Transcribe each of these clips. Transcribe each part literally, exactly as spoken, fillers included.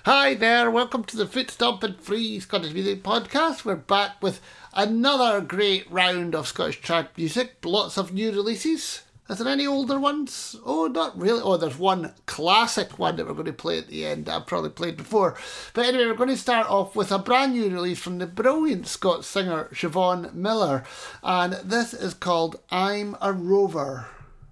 Hi there, welcome to the Foot Stomping Free Scottish Music Podcast. We're back with another great round of Scottish trad music. Lots of new releases. Is there any older ones? Oh, not really. Oh, there's one classic one that we're going to play at the end that I've probably played before. But anyway, we're going to start off with a brand new release from the brilliant Scots singer Siobhan Miller. And this is called I'm a Rover.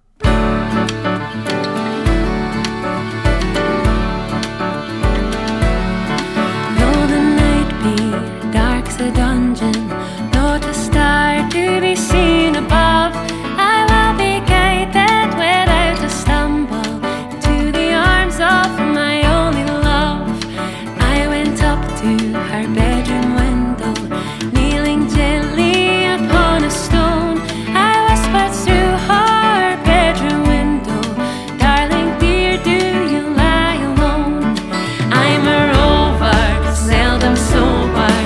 Dark's a dungeon, not a star to be seen above. I will be guided without a stumble into the arms of my only love. I went up to her bedroom window, kneeling gently upon a stone. I whispered through her bedroom window, darling dear, do you lie alone? I'm a rover, seldom sober.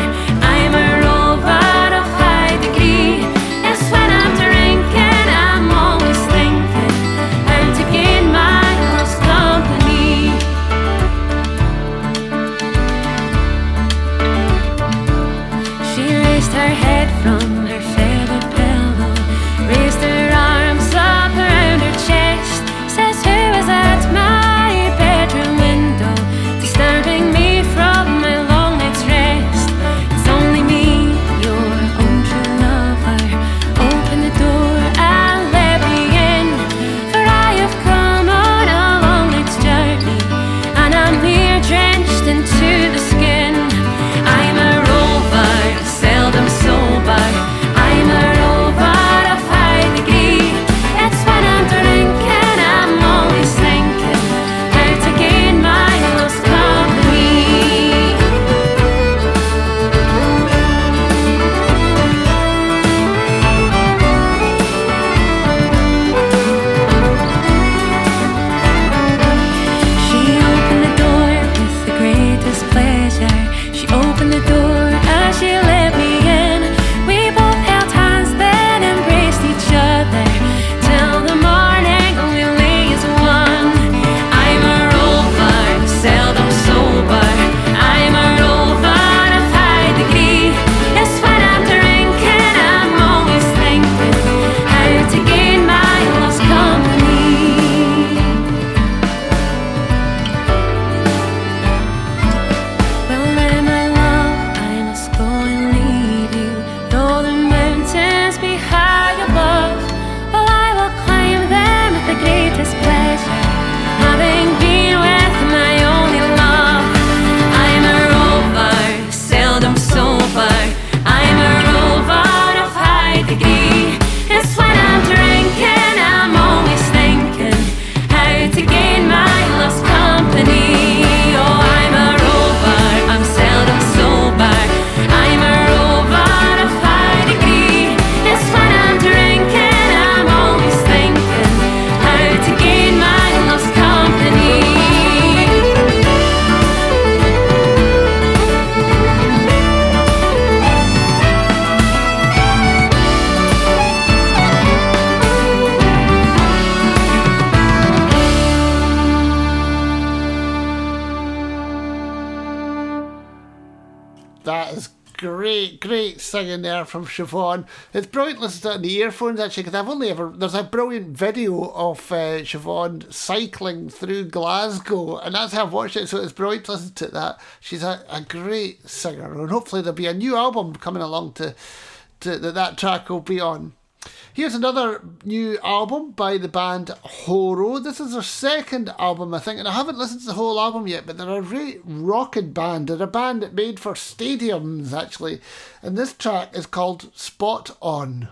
Singing there from Siobhan. It's brilliant listening to it in the earphones actually, because I've only ever there's a brilliant video of uh, Siobhan cycling through Glasgow, and that's how I've watched it, so it's brilliant to listen to that. She's a, a great singer, and hopefully there'll be a new album coming along to, to that that track will be on. Here's another new album by the band Horo. This is their second album, I think, and I haven't listened to the whole album yet, but they're a really rocking band. They're a band that made for stadiums, actually. And this track is called Spot On.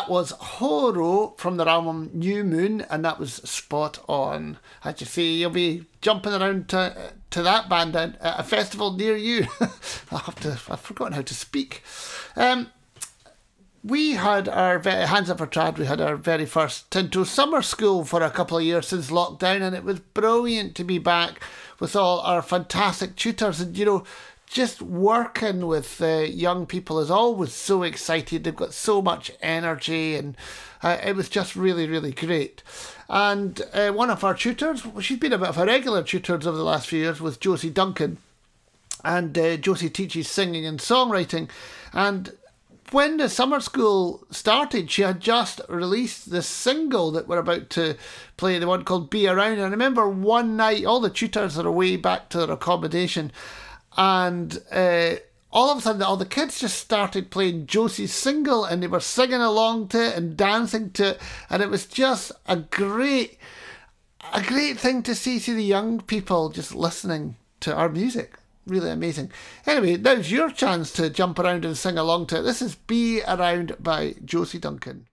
that was Horo from their album New Moon, and that was spot on. As you see, you'll be jumping around to to that band at a festival near you. I'll have to, I've forgotten how to speak. Um, we had our, Hands Up for Trad, we had our very first Tinto summer school for a couple of years since lockdown, and it was brilliant to be back with all our fantastic tutors. And, you know, just working with uh, young people is always so exciting. They've got so much energy, and uh, it was just really, really great. And uh, one of our tutors, she's been a bit of a regular tutor over the last few years, was Josie Duncan. And uh, Josie teaches singing and songwriting. And when the summer school started, she had just released this single that we're about to play, the one called Be Around. And I remember one night, all the tutors are away back to their accommodation, and uh, all of a sudden all the kids just started playing Josie's single, and they were singing along to it and dancing to it, and it was just a great a great thing to see, see the young people just listening to our music. Really amazing. Anyway, now's your chance to jump around and sing along to it. This is Be Around by Josie Duncan.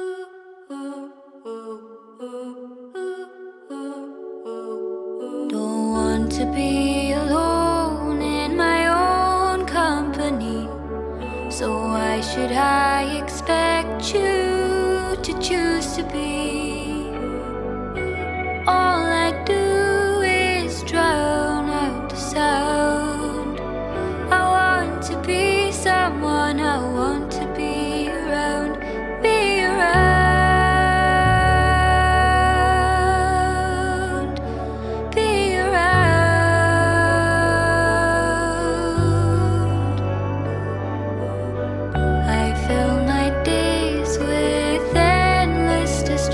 Don't want to be alone in my own company, so why should I expect you to choose to be? All I do is drown out the sound. I want to be someone, I want to be around, be around, be around. I fill my days with endless distractions.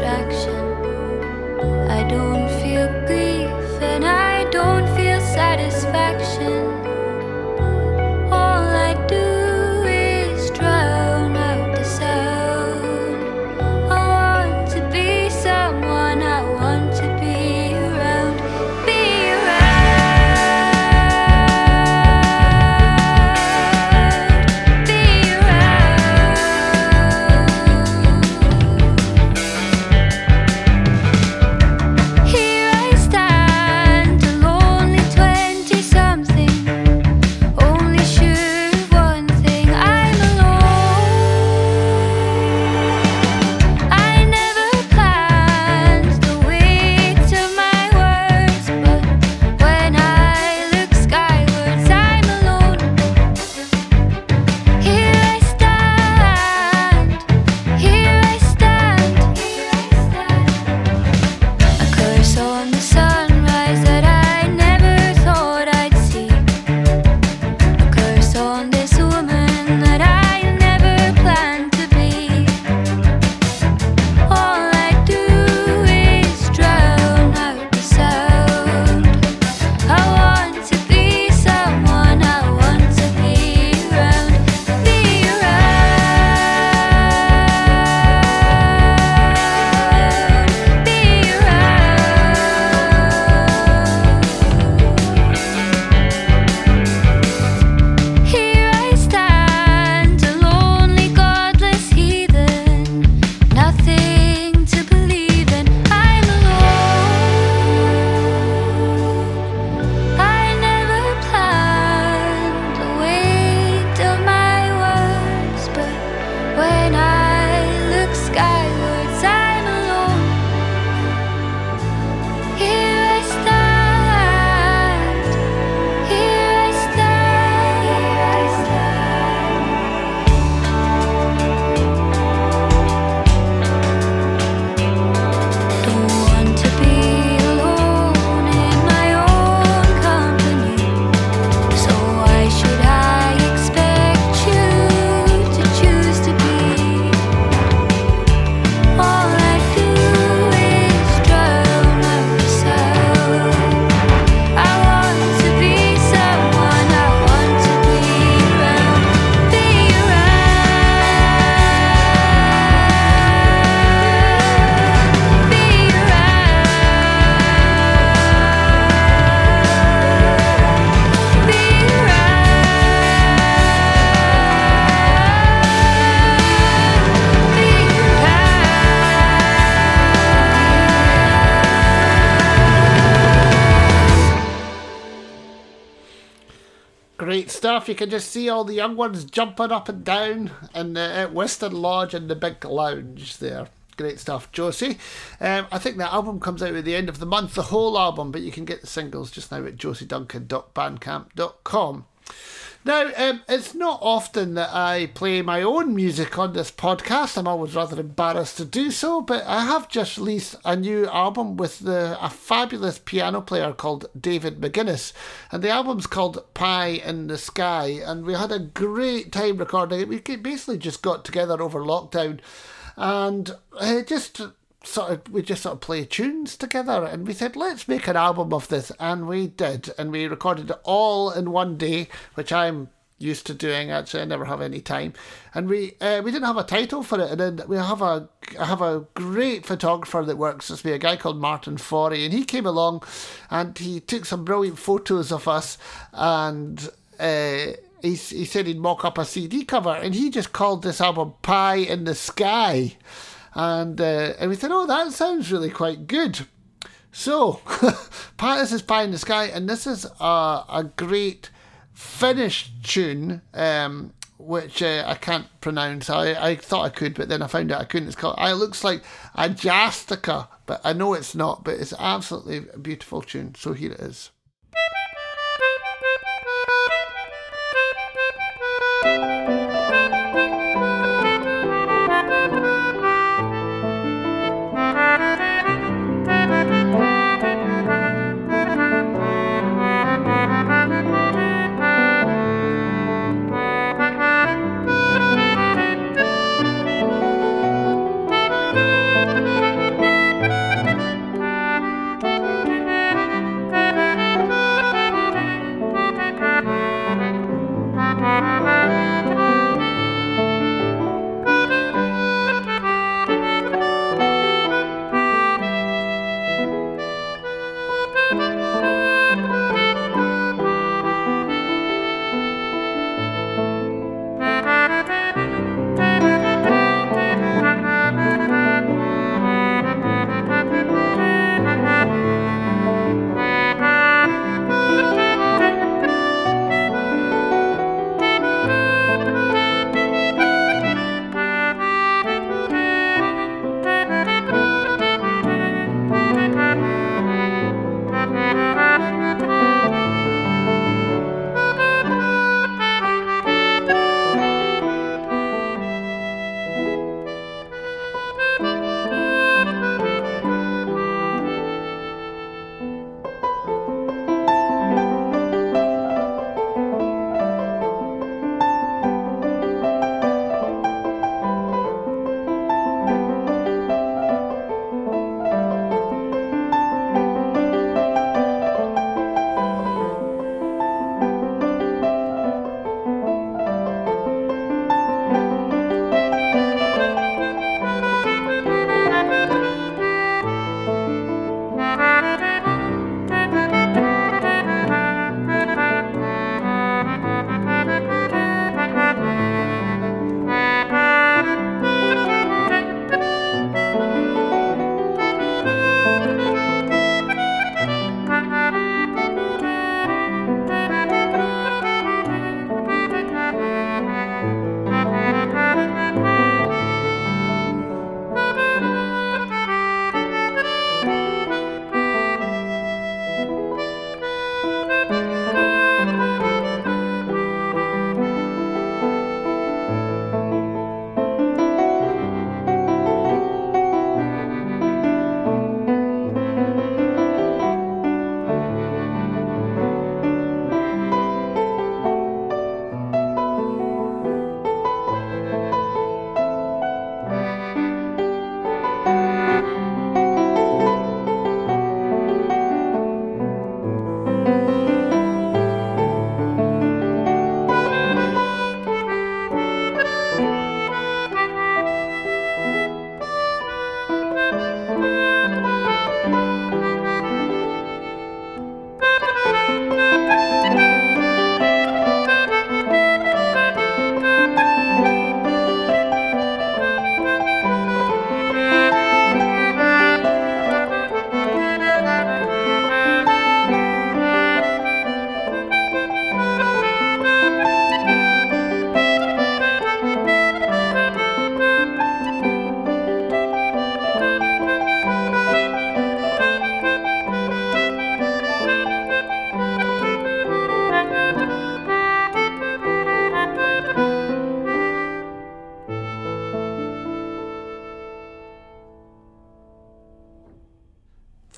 great stuff. You can just see all the young ones jumping up and down in the, at Western Lodge in the big lounge there. Great stuff, Josie. Um, I think the album comes out at the end of the month, the whole album, but you can get the singles just now at josie duncan dot bandcamp dot com. Now, um, it's not often that I play my own music on this podcast. I'm always rather embarrassed to do so, but I have just released a new album with the, a fabulous piano player called David McGuinness, and the album's called Pie in the Sky, and we had a great time recording it. We basically just got together over lockdown, and uh, just sort of we just sort of play tunes together, and we said, let's make an album of this, and we did, and we recorded it all in one day, which I'm used to doing. Actually, I never have any time, and we uh, we didn't have a title for it, and then we have a I have a great photographer that works with me, a guy called Martin Forey, and he came along and he took some brilliant photos of us, and uh, he he said he'd mock up a C D cover, and he just called this album Pie in the Sky. And uh, and we said, oh, that sounds really quite good. So, this is Pie in the Sky, and this is a, a great Finnish tune, um, which uh, I can't pronounce. I, I thought I could, but then I found out I couldn't. It's called, it looks like Ajastika, but I know it's not, but it's absolutely a beautiful tune. So here it is.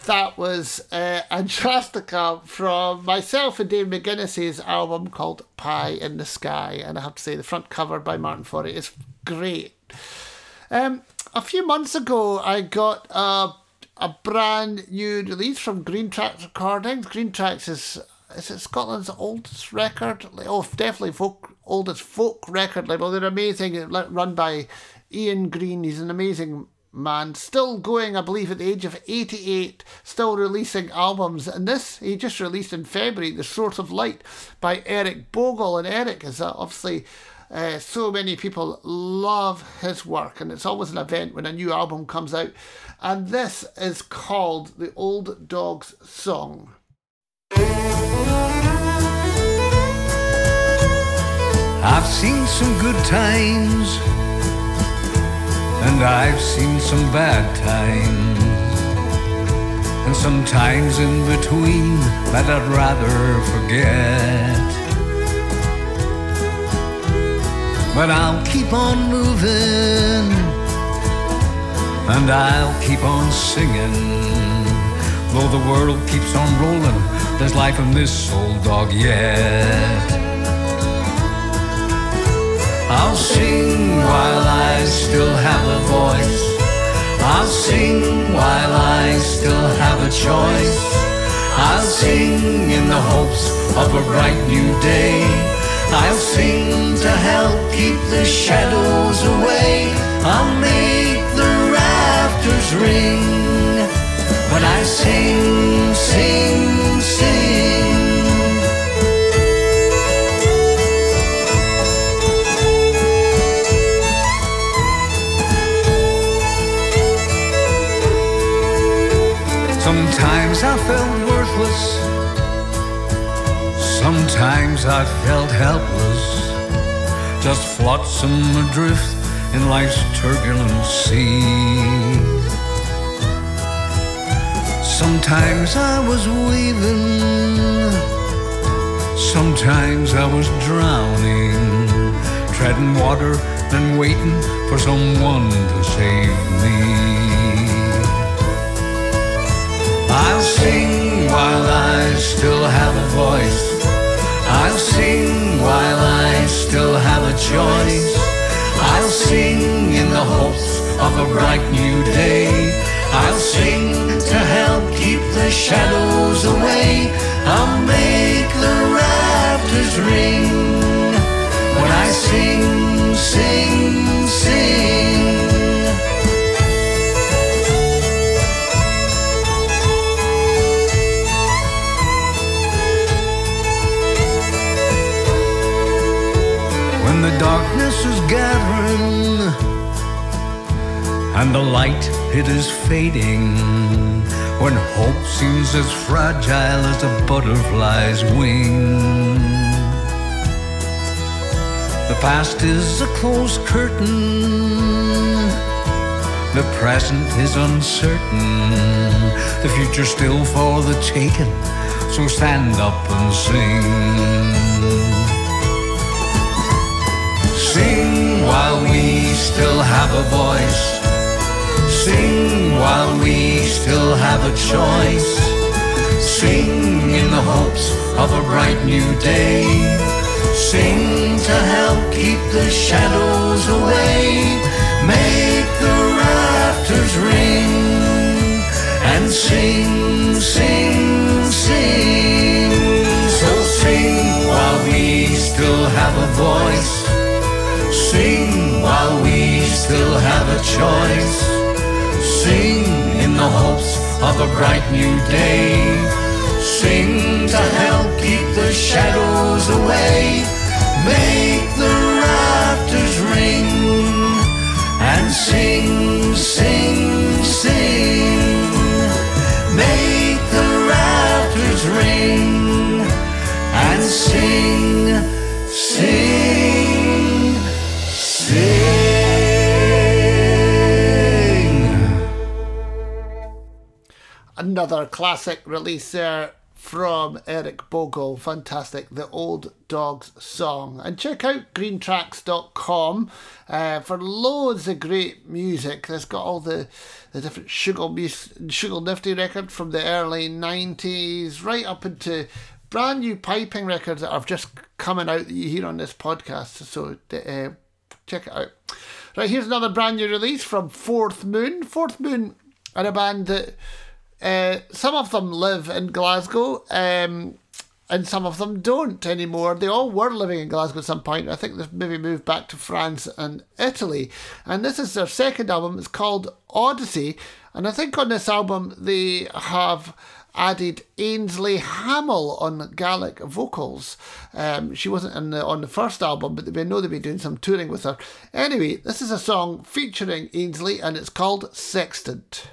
That was uh, Antrastica from myself and Dave McGuinness's album called Pie in the Sky. And I have to say, the front cover by Martin Forey is great. Um, a few months ago, I got a, a brand new release from Green Tracks Recordings. Green Tracks is, is it Scotland's oldest record? Oh, definitely folk, oldest folk record label. They're amazing, run by Ian Green. He's an amazing man, still going, I believe, at the age of eighty-eight, still releasing albums. And this, he just released in February, The Source of Light by Eric Bogle. And Eric is uh, obviously, uh, so many people love his work, and it's always an event when a new album comes out. And this is called The Old Dog's Song. I've seen some good times, and I've seen some bad times, and sometimes in between that I'd rather forget. But I'll keep on moving, and I'll keep on singing. Though the world keeps on rolling, there's life in this old dog yet. I'll sing while I still have a voice. I'll sing while I still have a choice. I'll sing in the hopes of a bright new day. I'll sing to help keep the shadows away. I'll make the rafters ring when I sing, sing, sing. Sometimes I felt worthless, sometimes I felt helpless, just flotsam adrift in life's turbulent sea. Sometimes I was weaving, sometimes I was drowning, treading water and waiting for someone to save me. I'll sing while I still have a voice. I'll sing while I still have a choice. I'll sing in the hopes of a bright new day. I'll sing to help keep the shadows away. I'll make the rafters ring when I sing, sing, sing. When the darkness is gathering and the light it is fading, when hope seems as fragile as a butterfly's wing, the past is a closed curtain, the present is uncertain, the future still for the taking, so stand up and sing. Sing while we still have a voice. Sing while we still have a choice. Sing in the hopes of a bright new day. Sing to help keep the shadows away. Make the rafters ring and sing, sing, sing. So sing while we still have a voice. Sing while we still have a choice. Sing in the hopes of a bright new day. Sing to help keep the shadows away. Make the rafters ring and sing, sing, sing. Make the rafters ring and sing, sing, sing. Another classic release there from Eric Bogle. Fantastic. The Old Dogs Song. And check out green tracks dot com uh, for loads of great music. It's got all the, the different Sugar, Sugar Nifty records from the early nineties right up into brand new piping records that are just coming out that you hear on this podcast. So uh, check it out. Right, here's another brand new release from Fourth Moon. Fourth Moon are a band that uh, some of them live in Glasgow um, and some of them don't anymore. They all were living in Glasgow at some point. I think they've maybe moved back to France and Italy. And this is their second album. It's called Odyssey. And I think on this album they have added Ainsley Hamill on Gaelic vocals. Um, she wasn't in the, on the first album, but they know they've been doing some touring with her. Anyway, this is a song featuring Ainsley and it's called Sextant.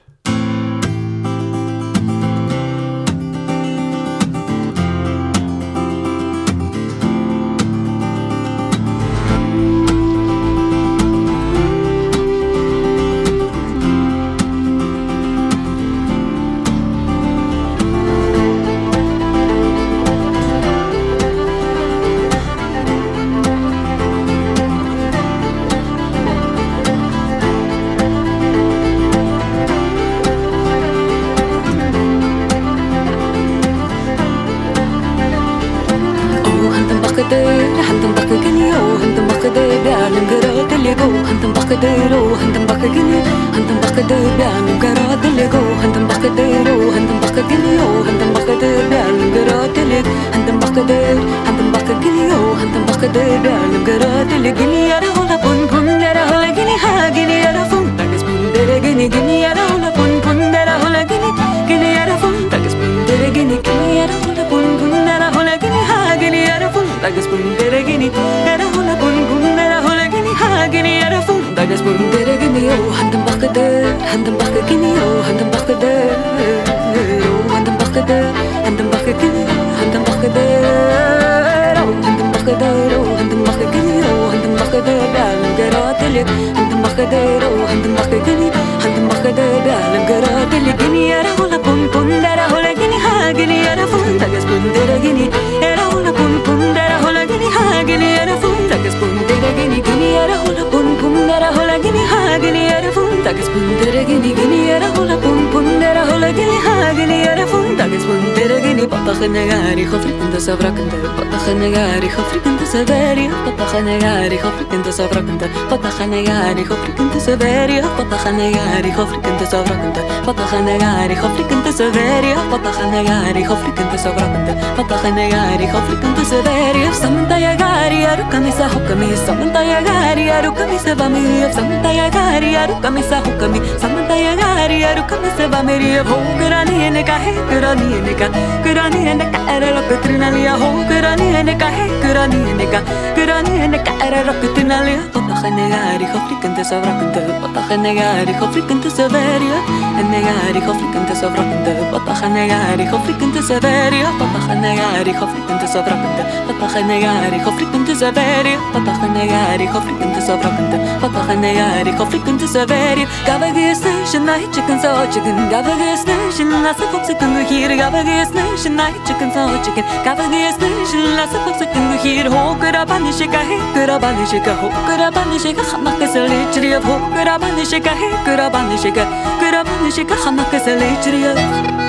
Patachanagari, Hofrikan to Severia, Patachanagari, Hofrikan to Savrakanta, Patachanagari, Hofrikan to Severia, Patachanagari, Hofrikan to Savrakanta, Patachanagari, Hofrikan to Severia, Patachanagari, Hofrikan to Savrakanta, Patachanagari, Hofrikan to Severia, Samantayagari, Arukamisa Hokami, Samantayagari, Arukamisa Bami, Samantayagari, Arukamisa Hokami, Samantayagari, Arukamisa Bami, Hograni and Eka, Kurani and Eka, Kurani and Eka, Petrinalia, Hograni and Eka, Kurani and Eka, Kurani and Eka, Petrinalia, Patachanagari, Hofrikan to Savrakanta, Patachanagari, Hofrikan to Severia, and Negari, Hofrikan to Savrakanta, Patachanagari, Hofrikan to Severia, Patachanagari, Hofrikan to Savrakanta, Patachanagari, Hofrikan to Severia, Patachanagari, Hofrikan to Savrakanta, Patachanagari, Hofrikan to Severia, Gavagas Nation, I chicken so chicken, Gavagas Nation, I suppose I can hear Gavagas Nation, I chicken so chicken, Gavagas Nation, I suppose I can hear Hokurabanishika, Hokurabanishika, Hokurabanishika, Hamakasalitria, Hokurabanishika, Hokurabanishika, Hokurabanishika, Hamakasalitria.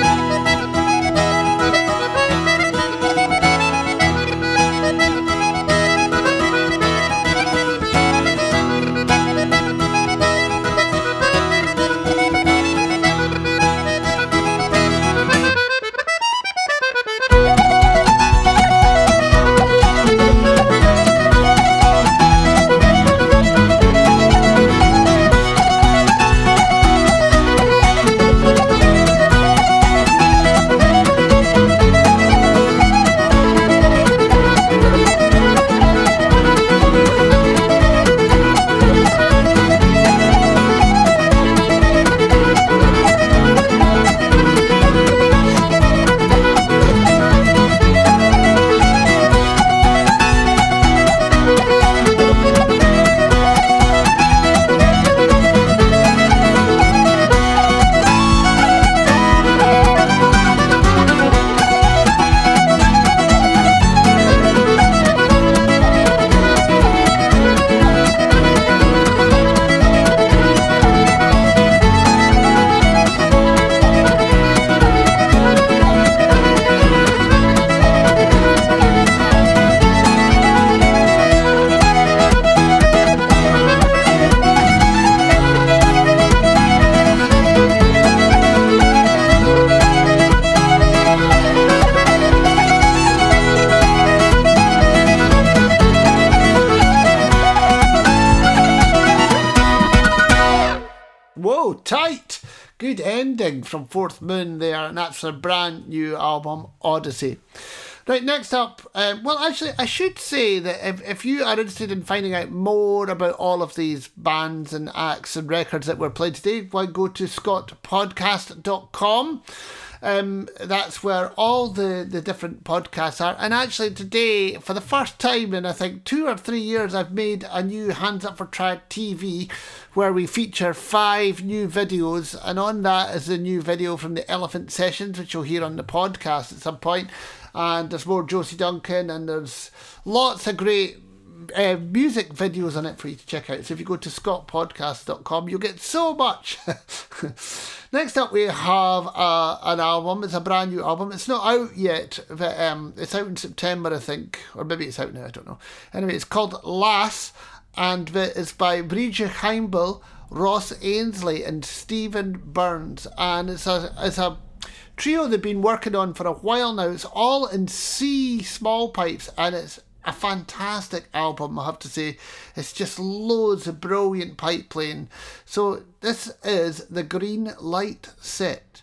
good ending from Fourth Moon there, and that's their brand new album, Odyssey. Right, next up, um, well, actually, I should say that if, if you are interested in finding out more about all of these bands and acts and records that were played today, why go to scott podcast dot com. Um, that's where all the, the different podcasts are. And actually today, for the first time in I think two or three years, I've made a new Hands Up for Trad T V where we feature five new videos, and on that is a new video from the Elephant Sessions, which you'll hear on the podcast at some point. And there's more Josie Duncan, and there's lots of great uh, music videos on it for you to check out. So if you go to scott podcast dot com, you'll get so much. Next up, we have uh, an album. It's a brand new album. It's not out yet, but um, it's out in September, I think, or maybe it's out now, I don't know. Anyway, it's called Lass, and it's by Bridget Heimble, Ross Ainsley, and Stephen Burns. And it's a it's a trio they've been working on for a while now. It's all in C small pipes, and it's a fantastic album, I have to say. It's just loads of brilliant pipe playing. So this is the Green Light Set.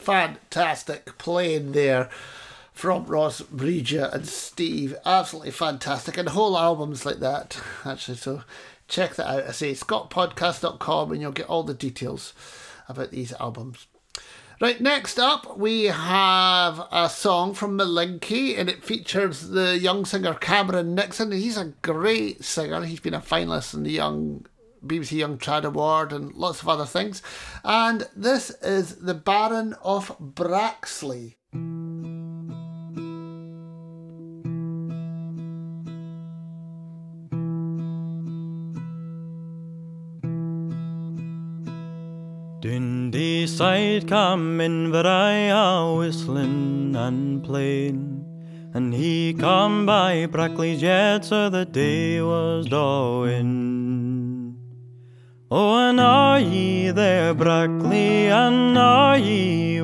fantastic playing there from Ross Bridger and Steve. Absolutely fantastic. And whole albums like that, actually. So check that out. I say scott podcast dot com and you'll get all the details about these albums. Right, next up we have a song from Malinky, and it features the young singer Cameron Nixon. He's a great singer. He's been a finalist in the young B B C Young Trad Award and lots of other things. And this is The Baron of Braxley. Dundee side come in Varia whistling and playing, and he come by Brackley's yet, so the day was dawing. Oh, and are ye there, Brackley, and are ye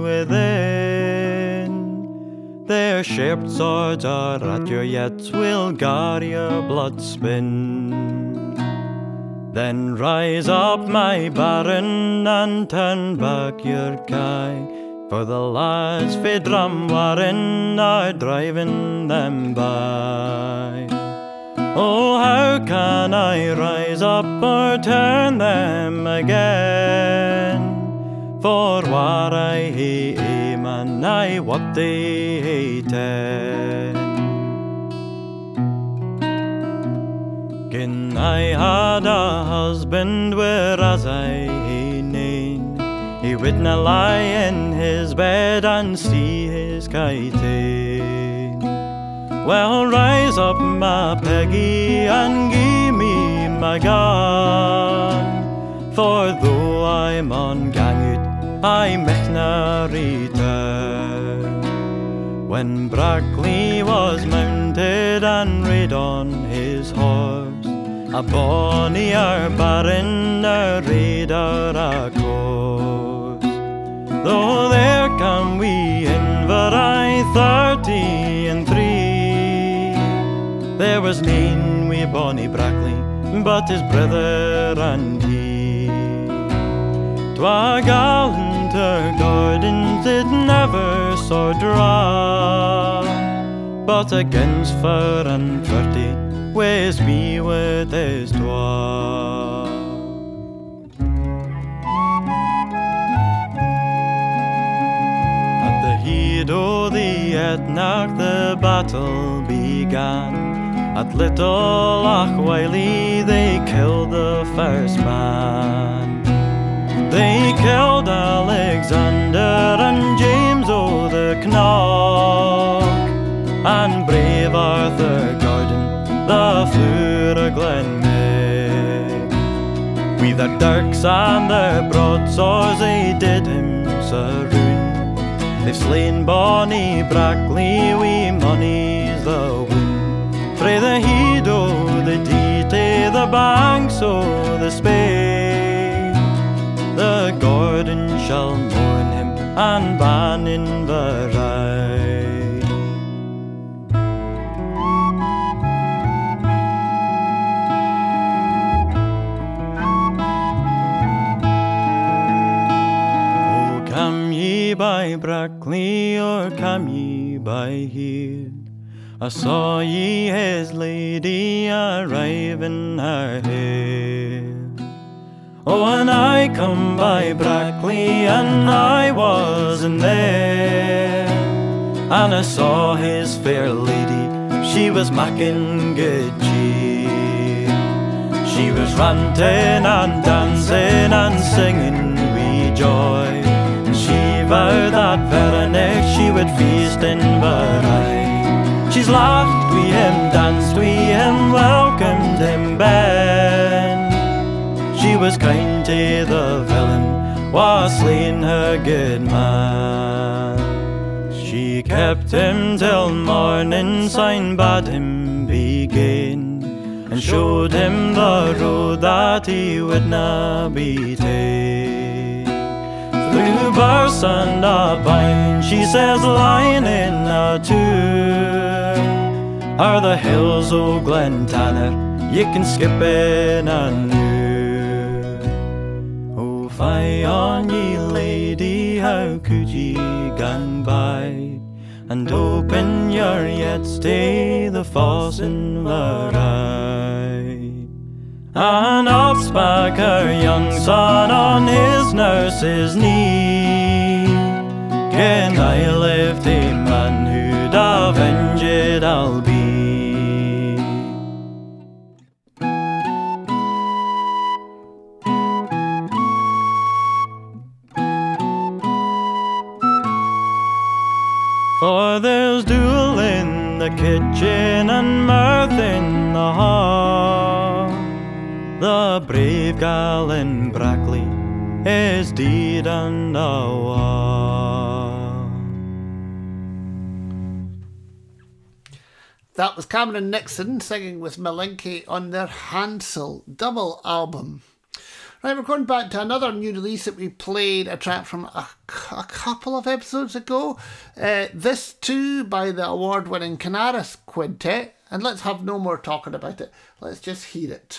within? Their sharp swords are at your yets, will gar your blood spin. Then rise up, my baron, and turn back your kye, for the lads fae Drumwarren are driving them by. Oh, how can I rise up or turn them again? For what I hae aim and I what they hated. Gin I had a husband whereas I hae nane, he wouldna lie in his bed and see his kiting. Well, rise up, my Peggy, and gie me my gun, for though I'm on gang out, I mechna return. When Brackley was mounted and rade on his horse, a bonnier baron a raider a course. Though there come we in Varai thirty and three, there was nane wi bonny Brackley, but his brother and he. Twa gallanter gardens it never saw draw, but against four and thirty ways me with his twa. At the head o' the Etnach the battle began. At Little Achwiley they killed the first man. They killed Alexander and James o' the Knock, and brave Arthur Gordon, the Fleur of Glenmeig. With their dirks and their broadswords they did him saroon. They've slain bonny Brackley, we money's the woon. Frae the head o' the Dee to the banks o' the Spey, the Gordon shall mourn him and ban in the rye. Oh, come ye by Brackley or come ye by here? I saw ye his lady arrive in her hair. Oh, and I come by Brackley, and I wasn't there, and I saw his fair lady, she was macking good cheer. She was ranting and dancing and singing with joy, and she vowed that very next she would feast in Varai. She's laughed with him, danced with him, welcomed him ben. She was kind to the villain, was slain her good man. She kept him till morning, sign bade him begin, and showed him the road that he would not be ta'en. Through bursts and a bine, she says, lying in a tune, are the hills o' Glentanner, ye can skip in anew. Oh, fie on ye, lady, how now could ye gang by, and open your yet stay the faucin varai. And up spak her young son on his nurse's knee, can I lift a man who'd avenged I'll be. For there's duel in the kitchen and mirth in the hall. The brave gal in Brackley is deed and awa. That was Cameron Nixon singing with Malinky on their Hansel double album. Right, we're going back to another new release that we played, a track from a, a couple of episodes ago. Uh, this too by the award-winning Canaris Quintet. And let's have no more talking about it. Let's just hear it.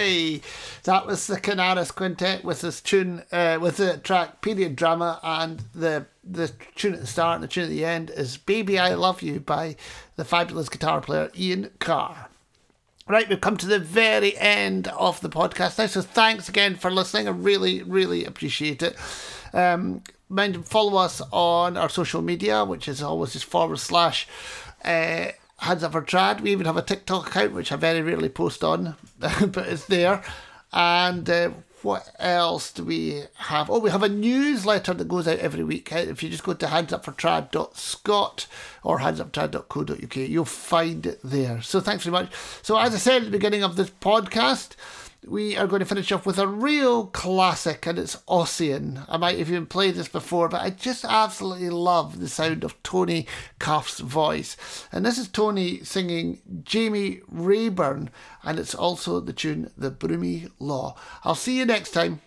Hey, that was the Canaris Quintet with this tune, uh, with the track Period Drama, and the the tune at the start and the tune at the end is Baby I Love You by the fabulous guitar player Ian Carr. Right, we've come to the very end of the podcast now, so thanks again for listening. I really, really appreciate it. Um, mind to follow us on our social media, which is always just forward slash uh, Hands Up for Trad. We even have a TikTok account, which I very rarely post on, but it's there. And uh, what else do we have? Oh, we have a newsletter that goes out every week. If you just go to hands up for trad dot scot or hands up for trad dot co dot uk, you'll find it there. So thanks very much. So as I said at the beginning of this podcast, we are going to finish off with a real classic, and it's Ossian. I might have even played this before, but I just absolutely love the sound of Tony Cuff's voice. And this is Tony singing Jamie Rayburn, and it's also the tune The Broomy Law. I'll see you next time.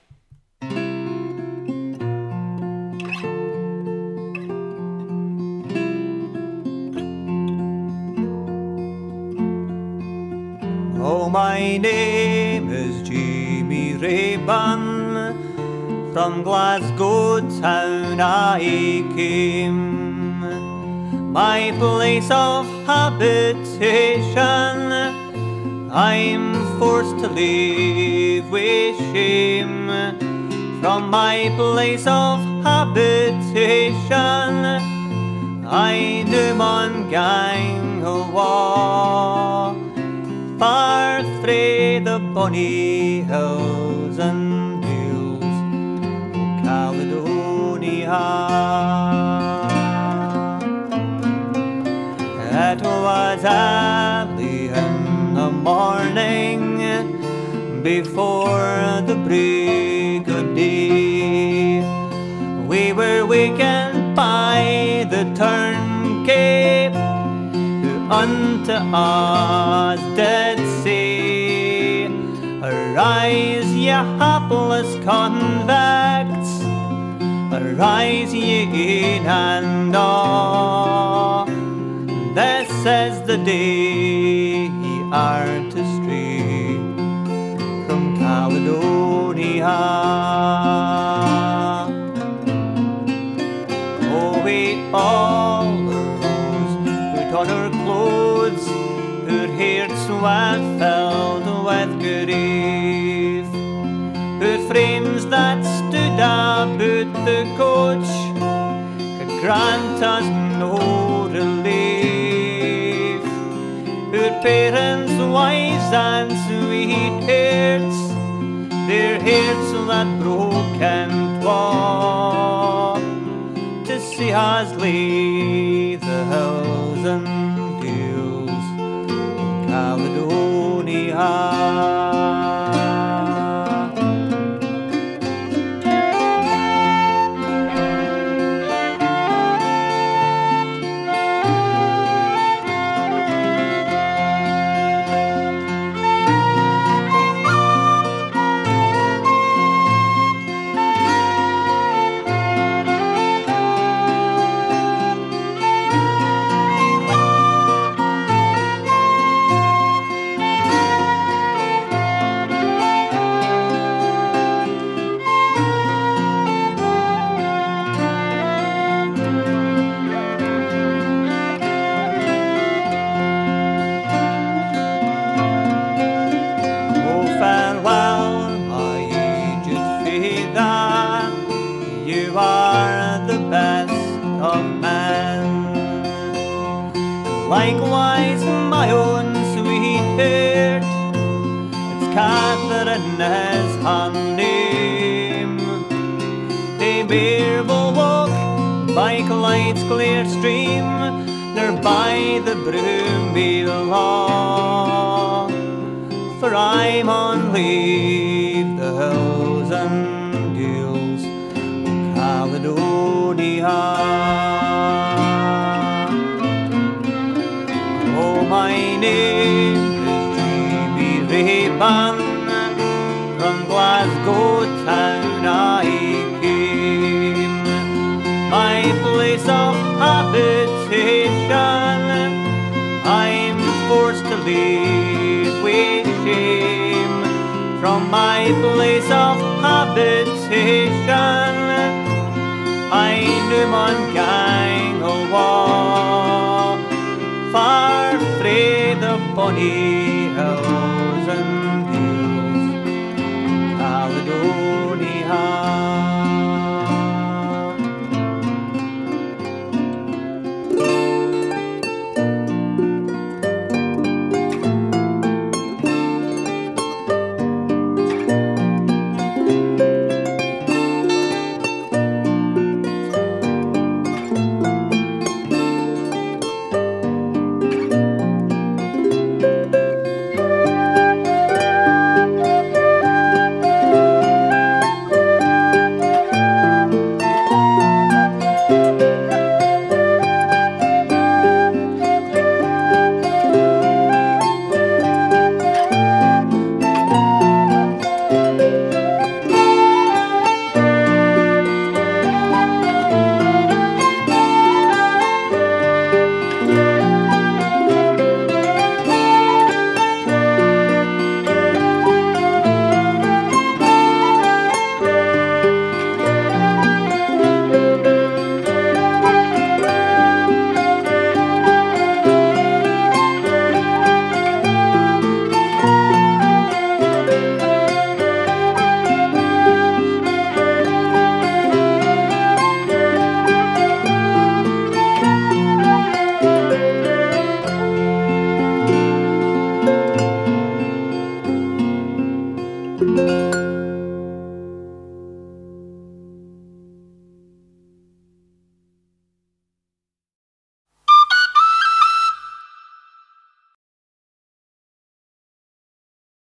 Oh, my name is Jamie Rayburn, from Glasgow town I came. My place of habitation I'm forced to leave with shame. From my place of habitation I do mon gang awa, far frae the bonny hills and dales o Caledonia. It was early in the morning, before the break of day. We were wakened by the turnkey, who unto us did say, arise, ye hapless convicts, arise, ye een and all. This is the day ye are to stray from Caledonia. Oh, we all arose, put on our clothes, our hearts were filled with grief. Our frames that stood about the coach could grant us no relief. Our parents, wives and sweethearts, their hearts that broke and twa, to see us leave the hills and dales of Caledonia. Likewise my own sweetheart, it's Catherine is her name. They bear will walk by Clyde's clear stream, nor by the Broomy Law. For I'm on leave the hills and dales of Caledonia. My name is Jamie Rayburn, from Glasgow town I came. My place of habitation I'm forced to leave with shame. from my place of habitation. I knew mon gang awa, far frae the bonny hills and dales, Caledonia.